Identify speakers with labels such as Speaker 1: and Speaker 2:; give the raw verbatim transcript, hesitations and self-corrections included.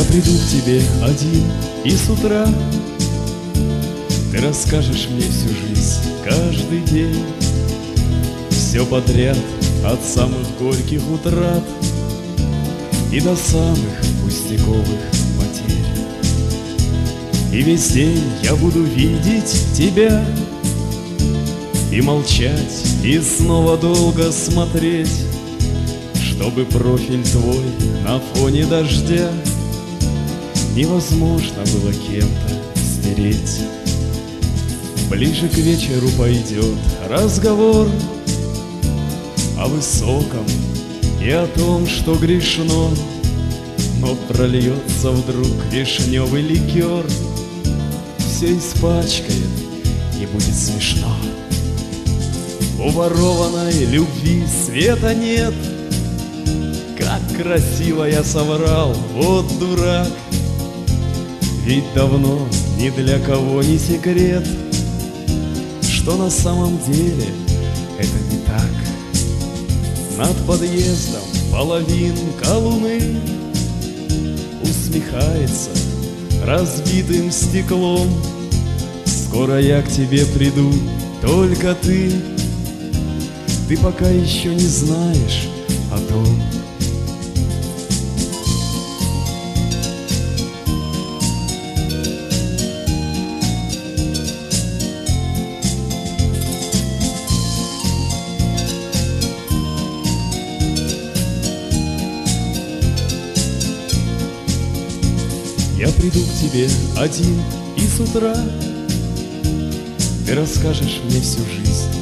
Speaker 1: приду к тебе один, и с утра ты расскажешь мне всю жизнь, каждый день, все подряд, от самых горьких утрат и до самых пустяковых потерь. И весь день я буду видеть тебя и молчать, и снова долго смотреть, чтобы профиль твой на фоне дождя невозможно было кем-то стереть. Ближе к вечеру пойдет разговор о высоком и о том, что грешно, но прольется вдруг вишневый ликер, все испачкает и будет смешно. У ворованной любви света нет. Как красиво я соврал, вот дурак. Ведь давно ни для кого не секрет, что на самом деле это не так. Над подъездом половинка луны усмехается разбитым стеклом. Скоро я к тебе приду, только ты, ты пока еще не знаешь о том. Я приду к тебе один, и с утра ты расскажешь мне всю жизнь,